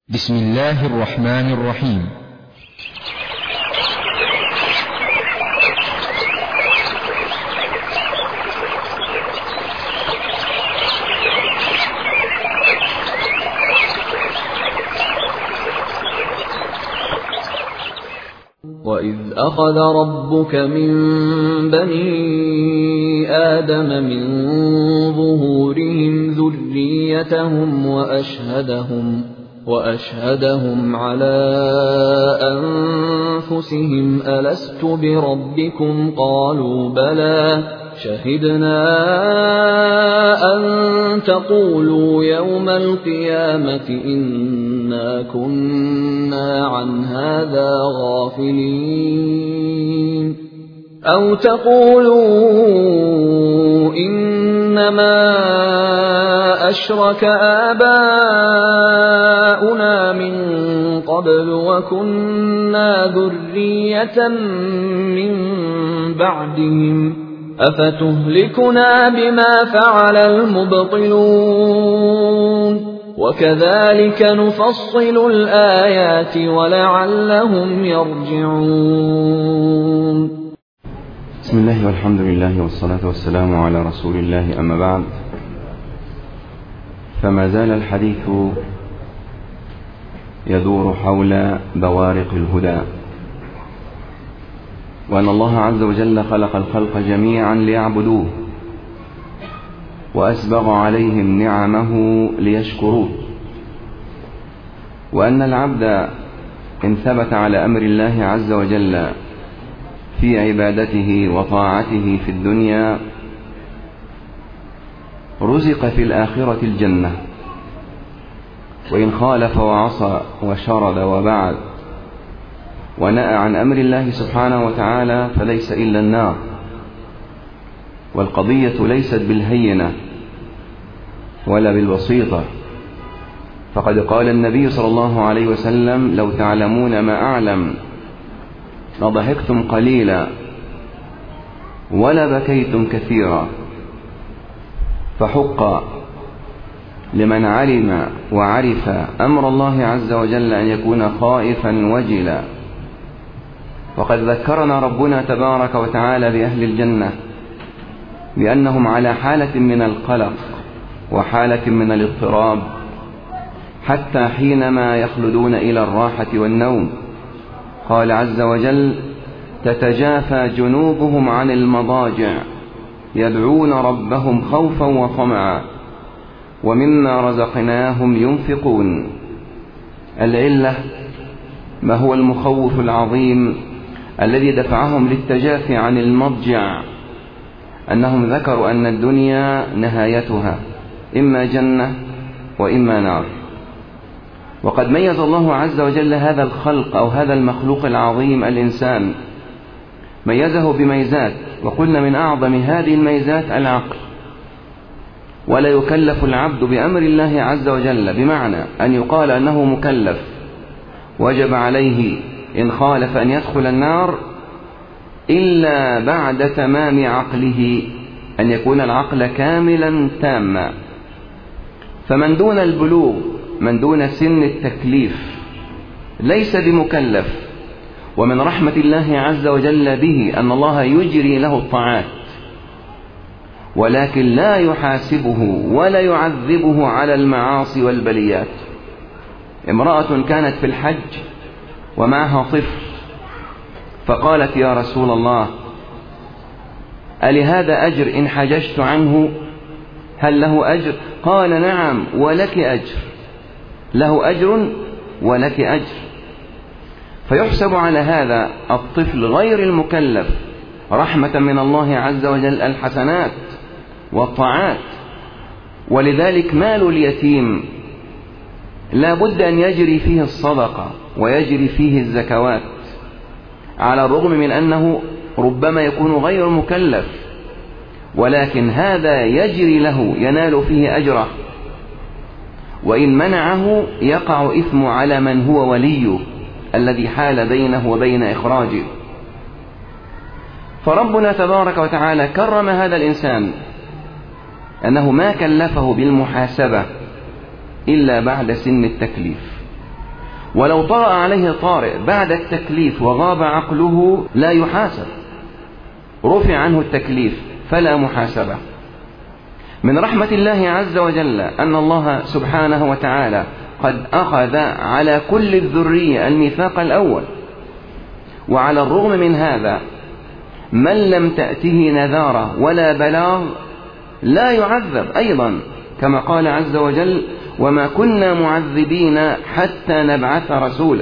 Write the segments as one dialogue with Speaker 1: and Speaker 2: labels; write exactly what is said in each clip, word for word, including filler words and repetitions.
Speaker 1: بسم الله الرحمن الرحيم.
Speaker 2: وَإِذْ أَخَذَ رَبُّكَ مِنْ بَنِي آدَمَ مِنْ ظُهُورِهِمْ ذُرِّيَّتَهُمْ وَأَشْهَدَهُمْ وَأَشْهَدَهُمْ عَلَى أَنفُسِهِمْ أَلَسْتُ بِرَبِّكُمْ قَالُوا بَلَى شَهِدْنَا أَن تَقُولُوا يَوْمَ الْقِيَامَةِ إِنَّا كُنَّا عَنْ هَذَا غَافِلِينَ أَوْ تَقُولُوا إِنَّمَا أَشْرَكَ آبَاؤُنَا مِن قَبْلُ وَكُنَّا ذُرِّيَّةً مِّن بَعْدِهِمْ أَفَتُهْلِكُنَا بِمَا فَعَلَ الْمُبْطِلُونَ وَكَذَلِكَ نُفَصِّلُ الْآيَاتِ وَلَعَلَّهُمْ يَرْجِعُونَ.
Speaker 3: بسم الله والحمد لله والصلاة والسلام على رسول الله، أما بعد، فما زال الحديث يدور حول بوارق الهدى، وأن الله عز وجل خلق الخلق جميعا ليعبدوه، وأسبغ عليهم نعمه ليشكروه، وأن العبد إن ثبت على أمر الله عز وجل في عبادته وطاعته في الدنيا رزق في الآخرة الجنة، وإن خالف وعصى وشرد وبعد ونأى عن أمر الله سبحانه وتعالى فليس إلا النار. والقضية ليست بالهينة ولا بالبسيطة، فقد قال النبي صلى الله عليه وسلم: لو تعلمون ما أعلم لضحكتم قليلا ولا بكيتم كثيرا. فحق لمن علم وعرف أمر الله عز وجل أن يكون خائفا وجلا. وقد ذكرنا ربنا تبارك وتعالى بأهل الجنة بأنهم على حالة من القلق وحالة من الاضطراب حتى حينما يخلدون إلى الراحة والنوم. قال عز وجل: تتجافى جنوبهم عن المضاجع يدعون ربهم خوفا وطمعا ومما رزقناهم ينفقون. العلة ما هو المخوف العظيم الذي دفعهم للتجافي عن المضجع، أنهم ذكروا أن الدنيا نهايتها إما جنة وإما نار. وقد ميز الله عز وجل هذا الخلق أو هذا المخلوق العظيم الإنسان، ميزه بميزات، وقلنا من أعظم هذه الميزات العقل. ولا يكلف العبد بأمر الله عز وجل، بمعنى أن يقال أنه مكلف وجب عليه إن خالف أن يدخل النار إلا بعد تمام عقله، أن يكون العقل كاملا تاما. فمن دون البلوغ، من دون سن التكليف، ليس بمكلف. ومن رحمة الله عز وجل به أن الله يجري له الطاعات، ولكن لا يحاسبه ولا يعذبه على المعاصي والبليات. امرأة كانت في الحج ومعها طفل، فقالت: يا رسول الله، ألهذا أجر إن حججت عنه؟ هل له أجر؟ قال: نعم ولك أجر، له أجر ولك أجر. فيحسب على هذا الطفل غير المكلف رحمة من الله عز وجل الحسنات والطاعات. ولذلك مال اليتيم لا بد أن يجري فيه الصدقة ويجري فيه الزكوات، على الرغم من أنه ربما يكون غير مكلف، ولكن هذا يجري له، ينال فيه أجره. وإن منعه يقع إثم على من هو وليه الذي حال بينه وبين إخراجه. فربنا تبارك وتعالى كرم هذا الإنسان أنه ما كلفه بالمحاسبة إلا بعد سن التكليف. ولو طرأ عليه طارئ بعد التكليف وغاب عقله لا يحاسب، رفع عنه التكليف فلا محاسبة. من رحمة الله عز وجل أن الله سبحانه وتعالى قد أخذ على كل الذرية الميثاق الأول، وعلى الرغم من هذا من لم تأته نذارة ولا بلاغ لا يعذب أيضا، كما قال عز وجل: وما كنا معذبين حتى نبعث رسولا.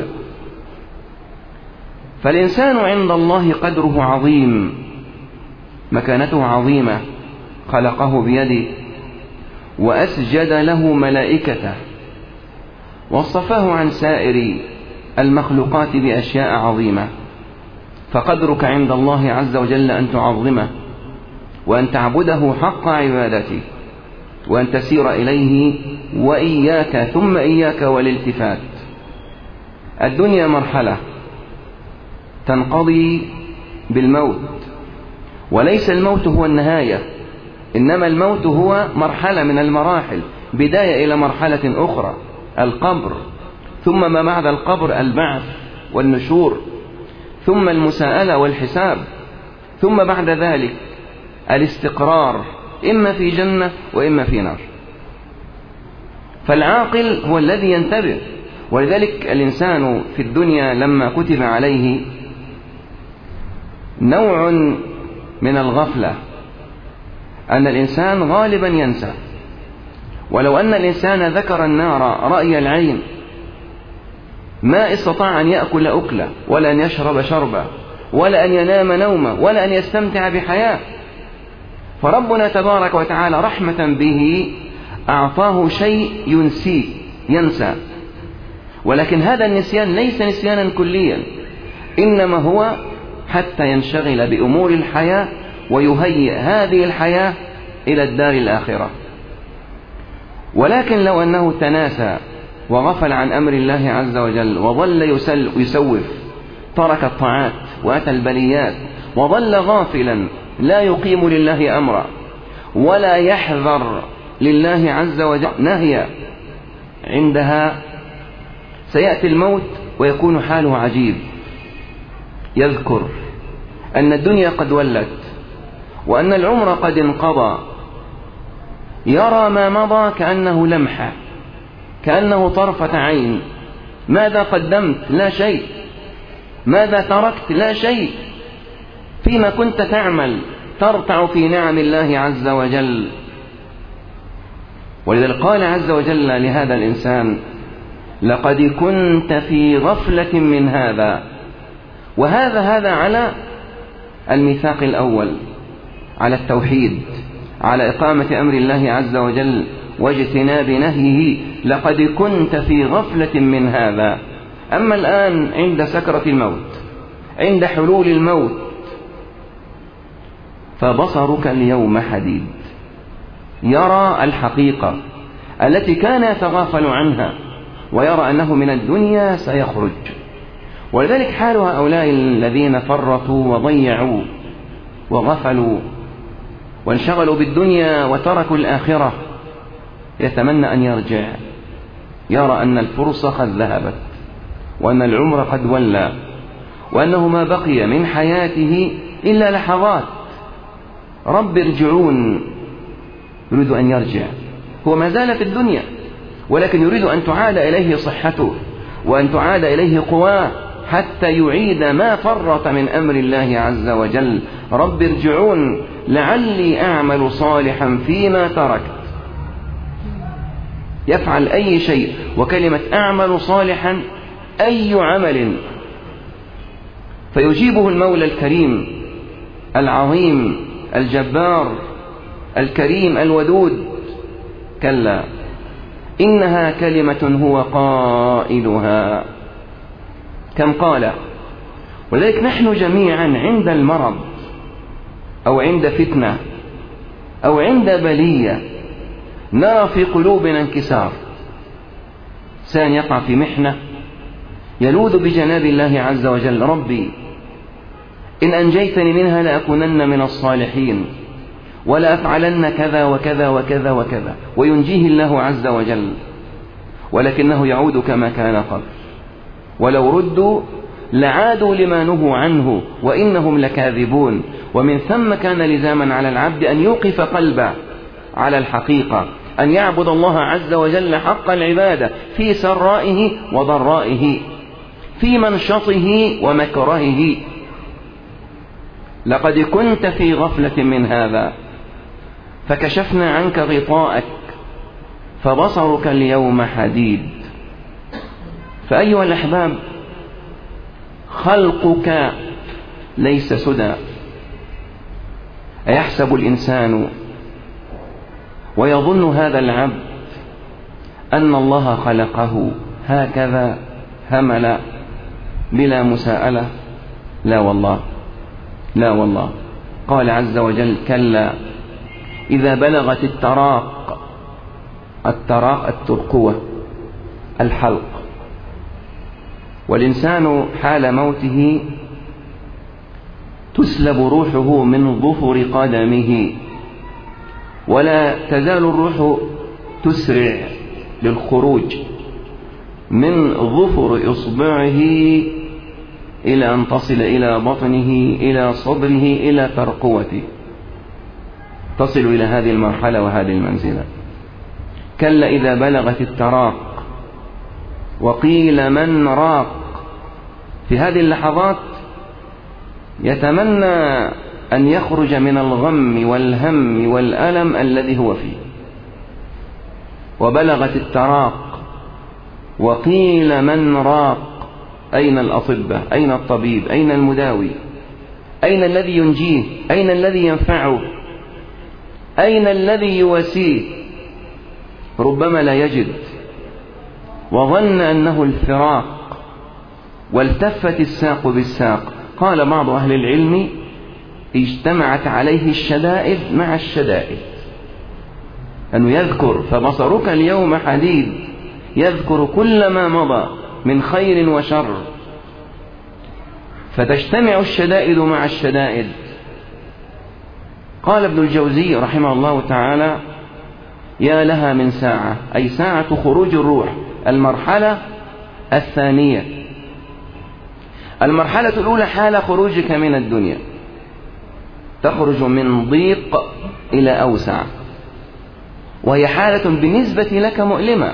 Speaker 3: فالإنسان عند الله قدره عظيم، مكانته عظيمة، خلقه بيده وأسجد له ملائكته واصطفاه عن سائر المخلوقات بأشياء عظيمة. فقدرك عند الله عز وجل أن تعظمه وأن تعبده حق عبادته وأن تسير إليه وإياك ثم إياك والالتفات. الدنيا مرحلة تنقضي بالموت، وليس الموت هو النهاية، إنما الموت هو مرحلة من المراحل، بداية إلى مرحلة أخرى، القبر، ثم ما بعد القبر البعث والنشور، ثم المساءلة والحساب، ثم بعد ذلك الاستقرار، إما في جنة وإما في نار. فالعاقل هو الذي ينتبه. ولذلك الإنسان في الدنيا لما كتب عليه نوع من الغفلة، أن الإنسان غالبا ينسى. ولو أن الإنسان ذكر النار رأي العين ما استطاع أن يأكل أكلة ولا أن يشرب شربة ولا أن ينام نومة ولا أن يستمتع بحياة. فربنا تبارك وتعالى رحمة به أعطاه شيء ينسيه، ينسى. ولكن هذا النسيان ليس نسيانا كليا، إنما هو حتى ينشغل بأمور الحياة ويهيئ هذه الحياة إلى الدار الآخرة. ولكن لو أنه تناسى وغفل عن أمر الله عز وجل وظل يسوف، ترك الطاعات وأتى البليات وظل غافلا لا يقيم لله أمرا ولا يحذر لله عز وجل نهيا، عندها سيأتي الموت ويكون حاله عجيب. يذكر أن الدنيا قد ولت وأن العمر قد انقضى، يرى ما مضى كأنه لمحة، كأنه طرفة عين. ماذا قدمت؟ لا شيء. ماذا تركت؟ لا شيء. فيما كنت تعمل ترتع في نعم الله عز وجل. ولذلك قال عز وجل لهذا الإنسان: لقد كنت في غفلة من هذا. وهذا هذا على الميثاق الأول، على التوحيد، على إقامة أمر الله عز وجل واجتناب نهيه. لقد كنت في غفلة من هذا. أما الآن عند سكرة الموت، عند حلول الموت، فبصرك اليوم حديد، يرى الحقيقة التي كان يتغافل عنها ويرى أنه من الدنيا سيخرج. ولذلك حال هؤلاء الذين فرطوا وضيعوا وغفلوا وانشغلوا بالدنيا وتركوا الآخرة، يتمنى أن يرجع، يرى أن الفرصة قد ذهبت وأن العمر قد ولى وأنه ما بقي من حياته إلا لحظات. رب ارجعون، يريد أن يرجع، هو ما زال في الدنيا ولكن يريد أن تعاد إليه صحته وأن تعاد إليه قواه حتى يعيد ما فرط من أمر الله عز وجل. رب ارجعون لعلي أعمل صالحا فيما تركت. يفعل أي شيء، وكلمة أعمل صالحا أي عمل، فيجيبه المولى الكريم العظيم الجبار الكريم الودود: كلا إنها كلمة هو قائلها. كم قال. ولذلك نحن جميعا عند المرض أو عند فتنة أو عند بلية نرى في قلوبنا انكسار. إنسان يقع في محنة يلوذ بجناب الله عز وجل: ربي إن أنجيتني منها لأكونن من الصالحين ولا أفعلن كذا وكذا وكذا وكذا، وينجيه الله عز وجل، ولكنه يعود كما كان قبل. ولو ردوا لعادوا لما نهوا عنه وإنهم لكاذبون. ومن ثم كان لزاما على العبد أن يوقف قلبه على الحقيقة، أن يعبد الله عز وجل حق العبادة في سرائه وضرائه، في منشطه ومكرهه. لقد كنت في غفلة من هذا فكشفنا عنك غطاءك فبصرك اليوم حديد. فأيها الأحباب، خلقك ليس سدى. أيحسب الإنسان ويظن هذا العبد أن الله خلقه هكذا هملا بلا مساءلة؟ لا والله، لا والله. قال عز وجل: كلا إذا بلغت التراق، التراق الترقوة، الحلق. والإنسان حال موته تسلب روحه من ظفر قدمه، ولا تزال الروح تسرع للخروج من ظفر إصبعه إلى أن تصل إلى بطنه، إلى صدره، إلى ترقوته، تصل إلى هذه المرحلة وهذه المنزلة. كلا إذا بلغت التراق وقيل من راق. في هذه اللحظات يتمنى أن يخرج من الغم والهم والألم الذي هو فيه. وبلغت التراق وقيل من راق. أين الأطباء؟ أين الطبيب؟ أين المداوي؟ أين الذي ينجيه؟ أين الذي ينفعه؟ أين الذي يواسيه؟ ربما لا يجد، وظن أنه الفراق، والتفت الساق بالساق. قال بعض أهل العلم: اجتمعت عليه الشدائد مع الشدائد، أنه يذكر فبصرك اليوم حديد، يذكر كل ما مضى من خير وشر، فتجتمع الشدائد مع الشدائد. قال ابن الجوزي رحمه الله تعالى: يا لها من ساعة، أي ساعة خروج الروح، المرحلة الثانية. المرحلة الأولى حال خروجك من الدنيا، تخرج من ضيق إلى أوسع، وهي حالة بالنسبة لك مؤلمة.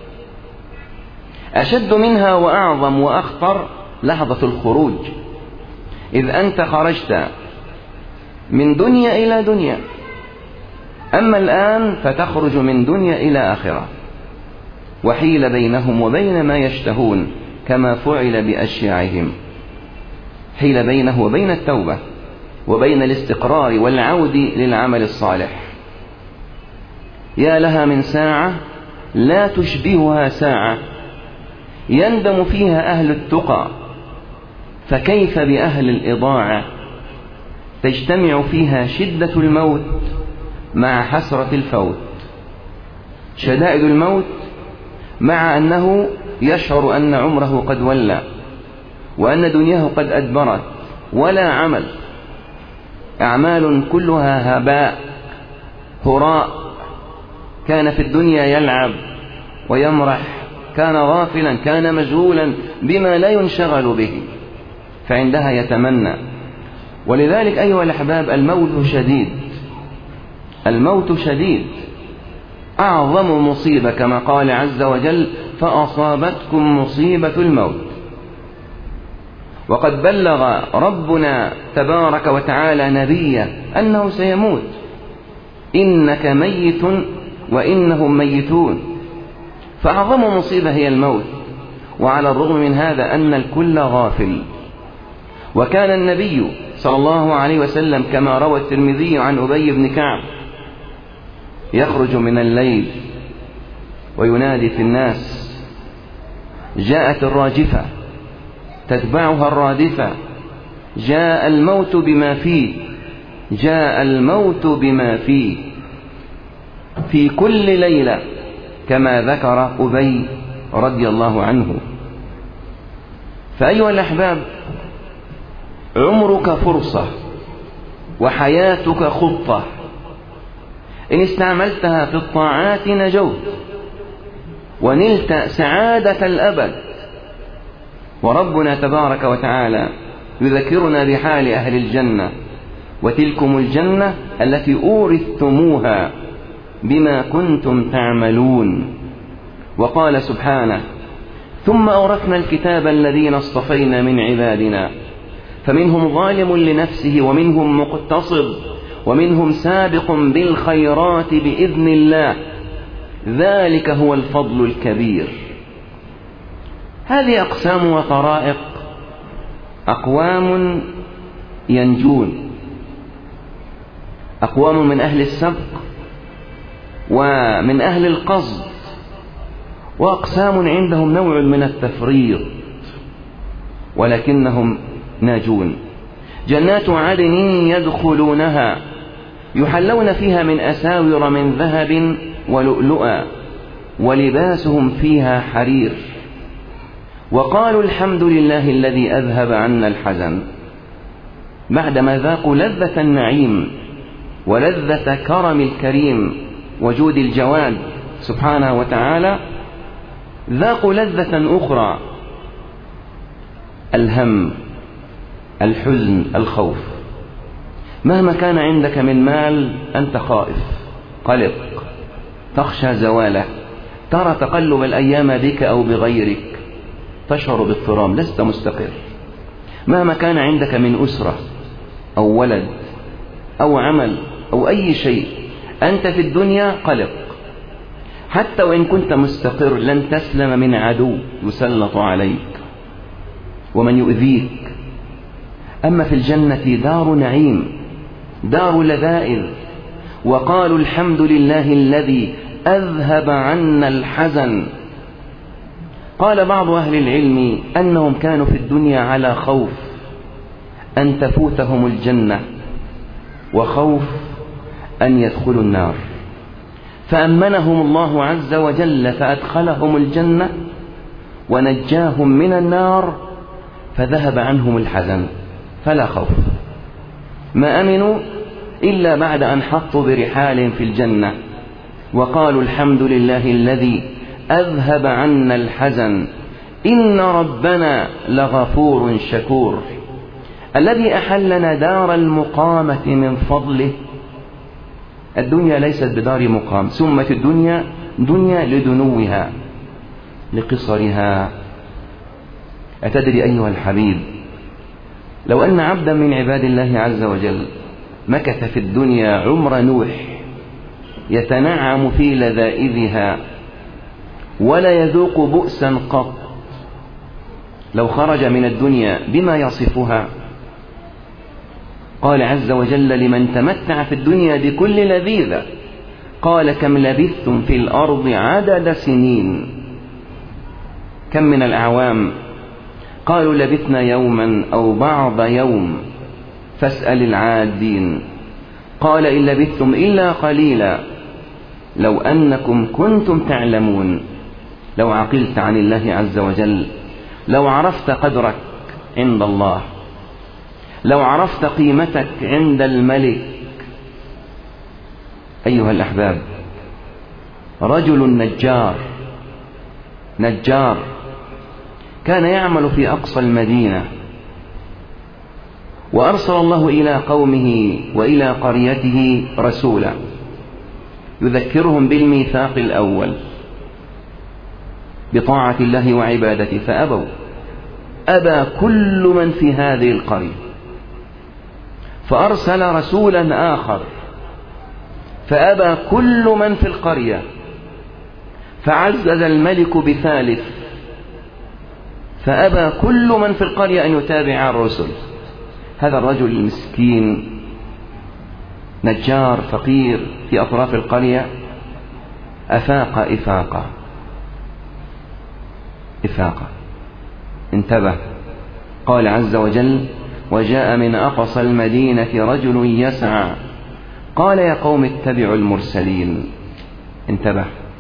Speaker 3: أشد منها وأعظم وأخطر لحظة الخروج، إذ أنت خرجت من دنيا إلى دنيا. أما الآن فتخرج من دنيا إلى آخرة، وحيل بينهم وبين ما يشتهون كما فعل بأشياعهم. حيل بينه وبين التوبة وبين الاستقرار والعود للعمل الصالح. يا لها من ساعة لا تشبهها ساعة يندم فيها أهل التقى، فكيف بأهل الإضاعة؟ تجتمع فيها شدة الموت مع حسرة الفوت. شدائد الموت مع أنه يشعر أن عمره قد ولى، وأن دنياه قد أدبرت، ولا عمل، أعمال كلها هباء هراء. كان في الدنيا يلعب ويمرح، كان غافلا، كان مشغولا بما لا ينشغل به، فعندها يتمنى. ولذلك أيها الأحباب، الموت شديد، الموت شديد، أعظم مصيبة كما قال عز وجل: فأصابتكم مصيبة الموت. وقد بلغ ربنا تبارك وتعالى نبيه أنه سيموت: إنك ميت وإنهم ميتون. فأعظم مصيبة هي الموت. وعلى الرغم من هذا أن الكل غافل. وكان النبي صلى الله عليه وسلم كما روى الترمذي عن أبي بن كعب يخرج من الليل وينادي في الناس: جاءت الراجفة تتبعها الرادفة، جاء الموت بما فيه، جاء الموت بما فيه، في كل ليلة، كما ذكر أبي رضي الله عنه. فأيها الأحباب، عمرك فرصة وحياتك خطة، إن استعملتها في الطاعات نجوت ونلت سعادة الأبد، وربنا تبارك وتعالى يذكرنا بحال أهل الجنة: وتلكم الجنة التي أورثتموها بما كنتم تعملون. وقال سبحانه: ثم أورثنا الكتاب الذين اصطفينا من عبادنا فمنهم ظالم لنفسه ومنهم مقتصد ومنهم سابق بالخيرات بإذن الله ذلك هو الفضل الكبير. هذه أقسام وطرائق: أقوام ينجون، أقوام من أهل السبق ومن أهل القصد، وأقسام عندهم نوع من التفريط ولكنهم ناجون. جنات عدن يدخلونها يحلون فيها من أساور من ذهب ولؤلؤا ولباسهم فيها حرير. وقالوا الحمد لله الذي أذهب عنا الحزن. بعدما ذاقوا لذة النعيم ولذة كرم الكريم وجود الجواد سبحانه وتعالى، ذاقوا لذة أخرى: الهم، الحزن، الخوف. مهما كان عندك من مال أنت خائف، قلق، تخشى زواله، ترى تقلب الأيام بك أو بغيرك، تشعر باضطرام، لست مستقر. مهما كان عندك من أسرة أو ولد أو عمل أو أي شيء، أنت في الدنيا قلق. حتى وإن كنت مستقر لن تسلم من عدو يسلط عليك ومن يؤذيك. أما في الجنة دار نعيم، دار لذائذ. وقالوا الحمد لله الذي أذهب عنا الحزن. قال بعض أهل العلم أنهم كانوا في الدنيا على خوف أن تفوتهم الجنة وخوف أن يدخلوا النار، فأمنهم الله عز وجل فأدخلهم الجنة ونجاهم من النار فذهب عنهم الحزن، فلا خوف. ما أمنوا إلا بعد أن حطوا برحال في الجنة وقالوا الحمد لله الذي أذهب عنا الحزن إن ربنا لغفور شكور. الذي أحلنا دار المقامة من فضله. الدنيا ليست بدار مقام، سمت الدنيا دنيا لدنوها لقصرها. أتدري أيها الحبيب، لو أن عبدا من عباد الله عز وجل مكث في الدنيا عمر نوح يتنعم في لذائذها ولا يذوق بؤسا قط، لو خرج من الدنيا بما يصفها، قال عز وجل لمن تمتع في الدنيا بكل لذيذة: قال كم لبثتم في الأرض عدد سنين. كم من الأعوام؟ قالوا لبثنا يوما أو بعض يوم فاسأل العادين. قال إن لبثتم إلا قليلا لو أنكم كنتم تعلمون. لو عقلت عن الله عز وجل، لو عرفت قدرك عند الله، لو عرفت قيمتك عند الملك. أيها الأحباب، رجل نجار نجار كان يعمل في أقصى المدينة، وأرسل الله إلى قومه وإلى قريته رسولا يذكرهم بالميثاق الأول بطاعة الله وعبادته، فأبوا. أبى كل من في هذه القرية، فأرسل رسولا آخر فأبى كل من في القرية، فعزز الملك بثالث فأبى كل من في القرية أن يتابع الرسل. هذا الرجل المسكين نجار فقير في أطراف القرية أفاق إفاقة إفاقة انتبه. قال عز وجل: وجاء من أقصى المدينة رجل يسعى قال يا قوم اتبعوا المرسلين. انتبه،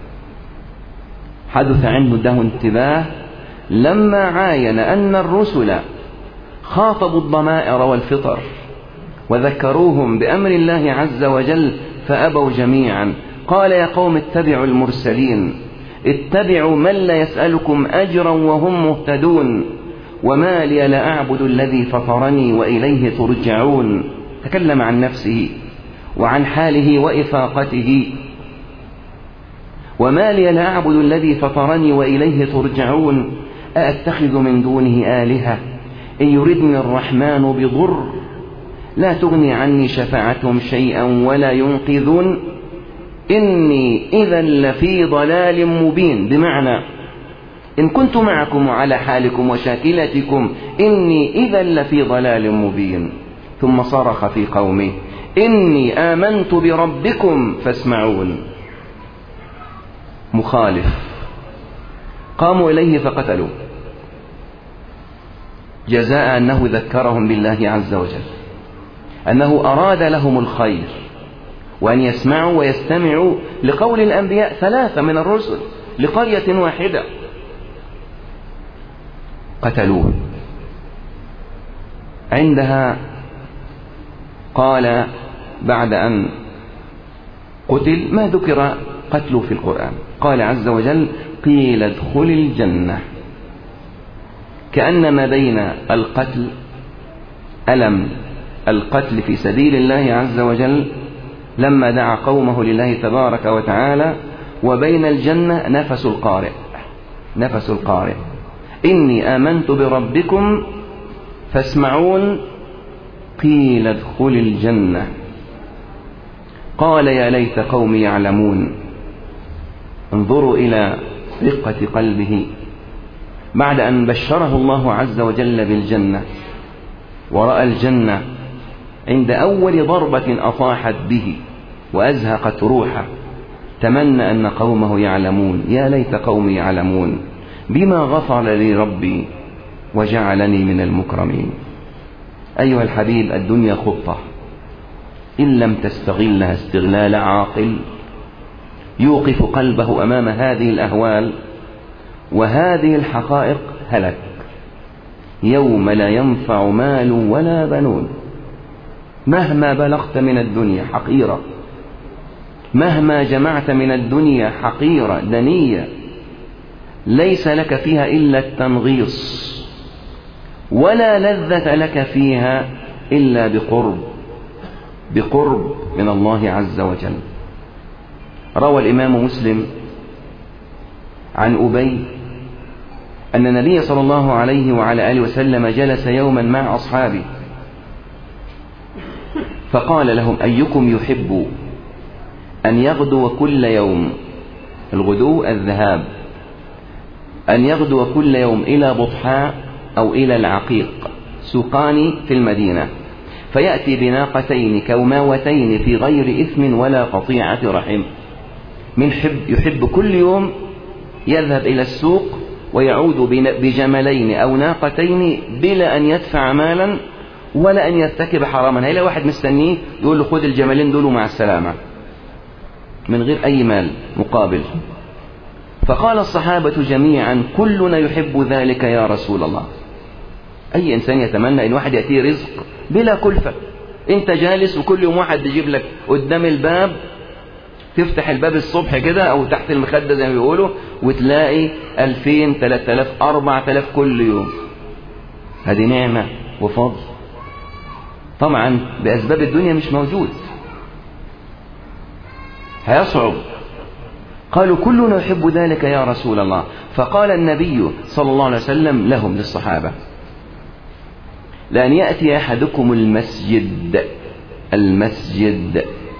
Speaker 3: حدث عنده انتباه لما عاين أن الرسل خاطبوا الضمائر والفطر وذكروهم بأمر الله عز وجل فأبوا جميعا. قال يا قوم اتبعوا المرسلين، اتبعوا من لا يسألكم أجرا وهم مهتدون وما لي لا أعبد الذي فطرني وإليه ترجعون. تكلم عن نفسه وعن حاله وإفاقته. وما لي لا أعبد الذي فطرني وإليه ترجعون أأتخذ من دونه آلهة إن يردني الرحمن بضر لا تغني عني شفاعتهم شيئا ولا ينقذون إني إذا لفي ضلال مبين. بمعنى إن كنت معكم على حالكم وشاكلتكم إني إذا لفي ضلال مبين. ثم صرخ في قومه إني آمنت بربكم فاسمعون. مخالف. قاموا إليه فقتلوا جزاء أنه ذكرهم بالله عز وجل، أنه أراد لهم الخير، وأن يسمعوا ويستمعوا لقول الأنبياء ثلاثة من الرسل لقرية واحدة. قتلوه. عندها قال بعد أن قتل ما ذكر قتله في القرآن، قال عز وجل قيل ادخل الجنة، كأن ما بين القتل ألم القتل في سبيل الله عز وجل لما دعا قومه لله تبارك وتعالى، وبين الجنة نفس القارئ نفس القارئ إني آمنت بربكم فاسمعون قيل ادخل الجنة. قال يا ليت قومي يعلمون. انظروا إلى رقة قلبه بعد أن بشره الله عز وجل بالجنة، ورأى الجنة عند أول ضربة أطاحت به وأزهقت روحه، تمنى أن قومه يعلمون. يا ليت قومي يعلمون بما غفر لي ربي وجعلني من المكرمين. أيها الحبيب، الدنيا خطة إن لم تستغلها استغلال عاقل يوقف قلبه أمام هذه الأهوال وهذه الحقائق هلك. يوم لا ينفع مال ولا بنون، مهما بلغت من الدنيا حقيرة، مهما جمعت من الدنيا حقيرة دنية، ليس لك فيها إلا التنغيص، ولا لذة لك فيها إلا بقرب بقرب من الله عز وجل. روى الإمام مسلم عن أبي أن النبي صلى الله عليه وعلى آله وسلم جلس يوما مع أصحابه فقال لهم أيكم يحب أن يغدو كل يوم، الغدو الذهاب، أن يغدو كل يوم إلى بطحاء أو إلى العقيق، سوقان في المدينة، فيأتي بناقتين كوماوتين في غير إثم ولا قطيعة رحم. من حب يحب كل يوم يذهب إلى السوق ويعود بجملين أو ناقتين بلا أن يدفع مالا ولا أن يرتكب حراما. هيلا واحد مستنيه يقول له خذ الجملين دول مع السلامة من غير أي مال مقابل. فقال الصحابة جميعا كلنا يحب ذلك يا رسول الله. أي إنسان يتمنى أن واحد يأتيه رزق بلا كلفة. أنت جالس وكل يوم واحد يجيب لك قدام الباب، تفتح الباب الصبح كده أو تحت المخدة زي ما بيقولوا وتلاقي ألفين ثلاثة آلاف أربعة آلاف كل يوم. هذه نعمة وفضل طبعا بأسباب الدنيا مش موجود، هيصعب. قالوا كلنا يحب ذلك يا رسول الله. فقال النبي صلى الله عليه وسلم لهم للصحابة لأن يأتي أحدكم المسجد المسجد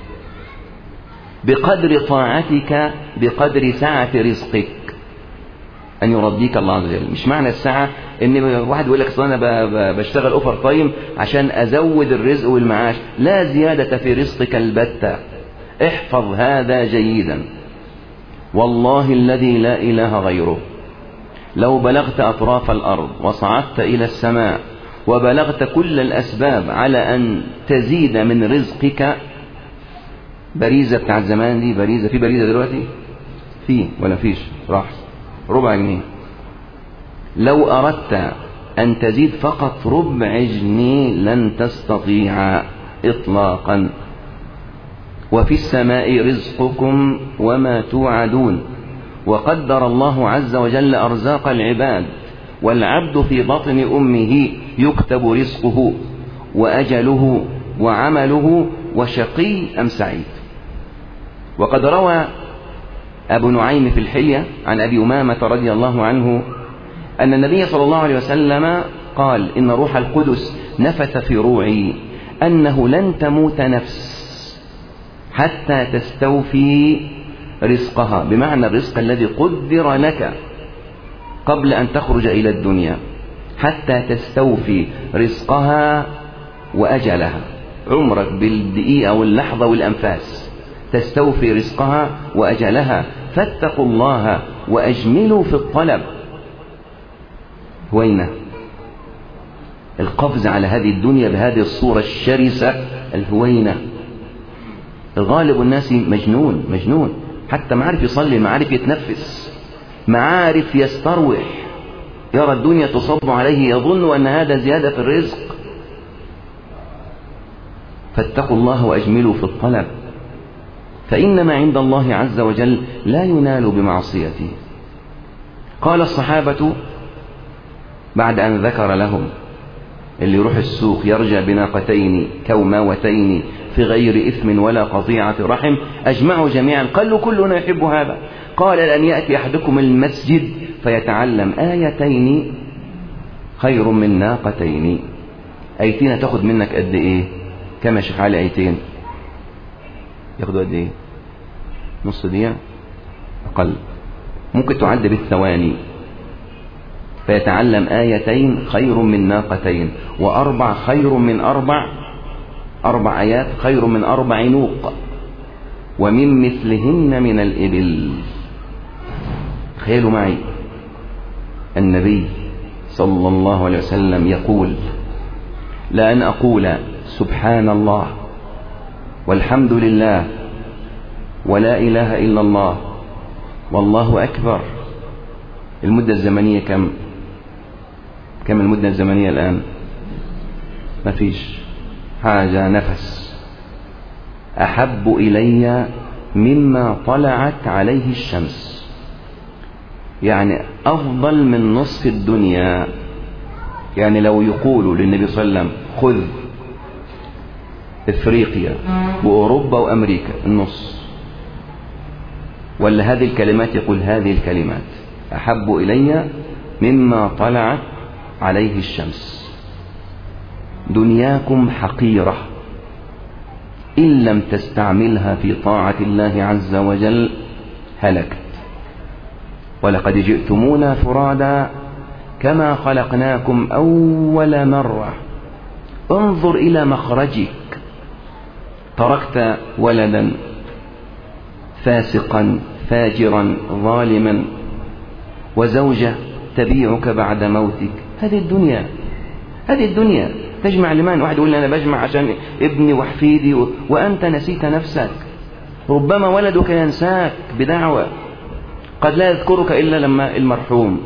Speaker 3: بقدر طاعتك بقدر سعة رزقك أن يرضيك الله عز وجل. مش معنى السعة إن واحد يقول لك أنا بشتغل أوفر تايم عشان أزود الرزق والمعاش، لا زيادة في رزقك البتة. احفظ هذا جيدا، والله الذي لا إله غيره، لو بلغت أطراف الأرض وصعدت إلى السماء وبلغت كل الأسباب على أن تزيد من رزقك، بريزة بتاع الزمان دي، بريزة في بريزة دلوقتي في ولا فيش راح ربع جنيه، لو أردت أن تزيد فقط ربع جنيه لن تستطيع إطلاقا. وفي السماء رزقكم وما توعدون. وقدر الله عز وجل أرزاق العباد والعبد في بطن أمه يكتب رزقه وأجله وعمله وشقي أم سعيد. وقد روى أبو نعيم في الحلية عن أبي أمامة رضي الله عنه أن النبي صلى الله عليه وسلم قال: إن روح القدس نفث في روعي أنه لن تموت نفس حتى تستوفي رزقها، بمعنى الرزق الذي قدر لك قبل أن تخرج إلى الدنيا، حتى تستوفي رزقها وأجلها، عمرك بالدقيقة واللحظة والأنفاس، تستوفي رزقها وأجلها. فاتقوا الله وأجملوا في الطلب. هوينة القفز على هذه الدنيا بهذه الصورة الشرسة، الهوينة. الغالب الناس مجنون مجنون، حتى ما عارف يصلي، ما عارف يتنفس، ما عارف يستروح، يرى الدنيا تصب عليه، يظن أن هذا زيادة في الرزق. فاتقوا الله وأجملوا في الطلب، فإنما عند الله عز وجل لا ينال بمعصيته. قال الصحابة بعد أن ذكر لهم اللي يروح السوق يرجع بناقتين كوماوتين في غير إثم ولا قطيعة رحم، أجمعوا جميعا، قالوا كلنا يحب هذا. قال: لأن يأتي أحدكم المسجد فيتعلم آيتين خير من ناقتين. آيتين تأخذ منك قد إيه؟ كما شيخ علي آيتين يأخذوا قد إيه؟ نص دقيقة أقل، ممكن تعد بالثواني. فيتعلم آيتين خير من ناقتين، وأربع خير من أربع، أربع آيات خير من أربع نوق، ومن مثلهن من الإبل. تخيلوا معي النبي صلى الله عليه وسلم يقول: لأن أقول سبحان الله والحمد لله ولا إله إلا الله والله أكبر. المدة الزمنية كم؟ كم المدة الزمنية الآن؟ ما فيش حاجة، نفس. أحب إلي مما طلعت عليه الشمس، يعني أفضل من نصف الدنيا. يعني لو يقولوا للنبي صلى الله عليه وسلم: خذ إفريقيا وأوروبا وأمريكا النص، ولا هذه الكلمات، يقول هذه الكلمات: أحب إلي مما طلعت عليه الشمس. دنياكم حقيرة إن لم تستعملها في طاعة الله عز وجل هلكت. ولقد جئتمونا فرادا كما خلقناكم أول مرة. انظر إلى مخرجك. تركت ولدا فاسقا فاجرا ظالما، وزوجة تبيعك بعد موتك. هذه الدنيا، هذه الدنيا تجمع لمن؟ واحد يقول لي أنا بجمع عشان ابني وحفيدي، و... وأنت نسيت نفسك. ربما ولدك ينساك بدعوة، قد لا يذكرك إلا لما المرحوم.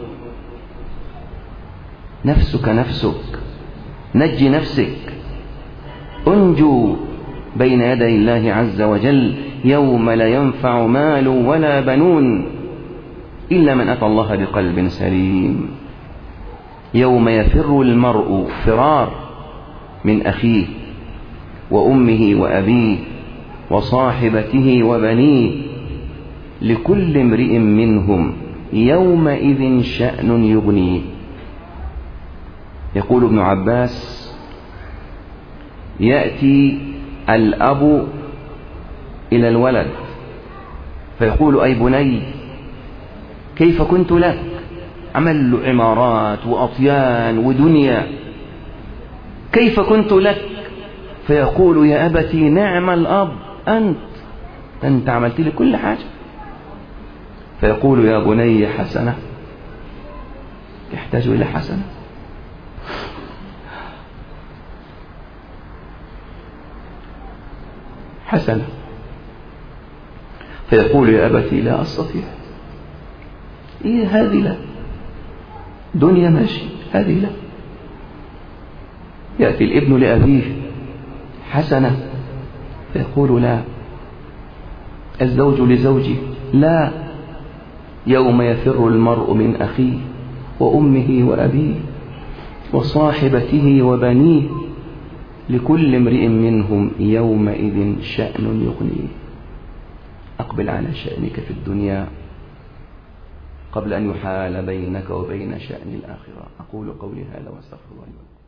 Speaker 3: نفسك نفسك، نجي نفسك، انجو بين يدي الله عز وجل يوم لا ينفع مال ولا بنون إلا من أتى الله بقلب سليم. يوم يفر المرء فرار من أخيه وأمه وأبيه وصاحبته وبنيه، لكل امرئ منهم يومئذ شأن يغنيه. يقول ابن عباس: يأتي الأب إلى الولد فيقول: أي بني كيف كنت لك؟ عمل له عمارات وأطيان ودنيا، كيف كنت لك؟ فيقول: يا أبتي نعم الأب أنت، أنت عملت لي كل حاجة. فيقول: يا بني حسنة. يحتاج إلى حسنة. حسنة. فيقول: يا أبتي لا أستطيع. إيه هذه؟ لا دنيا ماشي، هذه لا. يأتي الابن لأبيه: حسنة. فيقول: لا. الزوج لزوجه: لا. يوم يفر المرء من أخيه وأمه وأبيه وصاحبته وبنيه، لكل امرئ منهم يومئذ شأن يغنيه. أقبل على شأنك في الدنيا قبل أن يحال بينك وبين شأن الآخرة. أقول قولي هذا واستغفر الله لي ولكم.